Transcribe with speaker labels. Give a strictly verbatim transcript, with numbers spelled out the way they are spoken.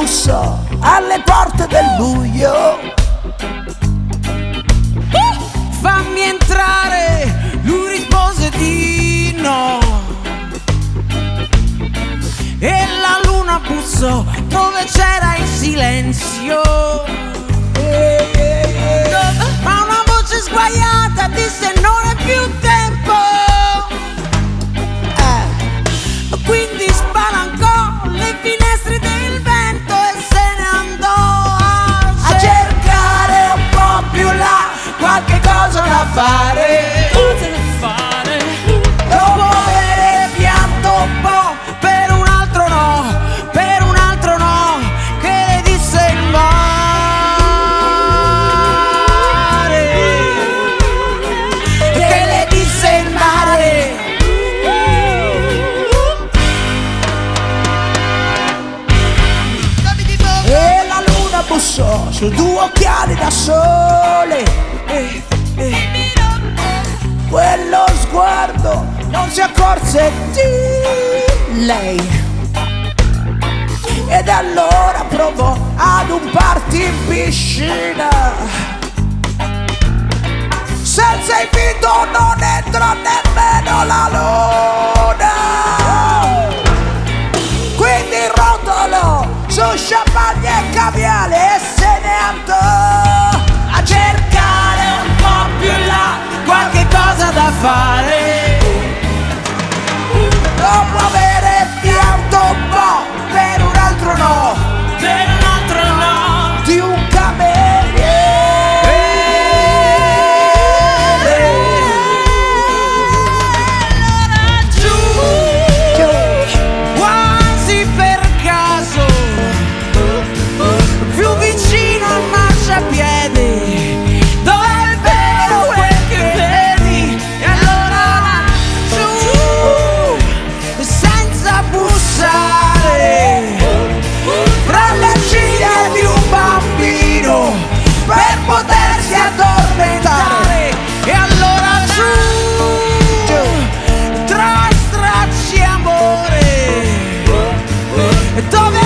Speaker 1: bussò alle porte del buio.
Speaker 2: Fammi entrare, lui rispose di no. E la luna bussò dove c'era il silenzio. Ma una voce sguaiata disse non è più tempo. eh. Quindi spalancò le finestre del vento e se ne andò a,
Speaker 1: A cercare un po' più là qualche cosa da fare.
Speaker 2: Cosa da fare?
Speaker 1: Dopo aver pianto un po' per un altro no, per un altro no, che le disse il mare, che le disse il mare. E la luna bussò su due occhiali da sole. Eh, eh. Quello sguardo non si accorse di lei. Ed allora provò ad un party in piscina. Senza invito non entra nemmeno la luna. Quindi rotolò su champagne e caviale e se ne andò a cercare un po' più là qualche cosa da fare. Dopo avere pianto un po' per un altro no,
Speaker 2: Per un altro no.
Speaker 1: di un cameriere.
Speaker 2: Allora giù, quasi per caso, più vicino al marciapiede, dove è vero quel che vedi. E allora giù, senza bussare,
Speaker 1: Tra le ciglia di un bambino per potersi addormentare.
Speaker 2: e allora giù, tra stracci amore, dove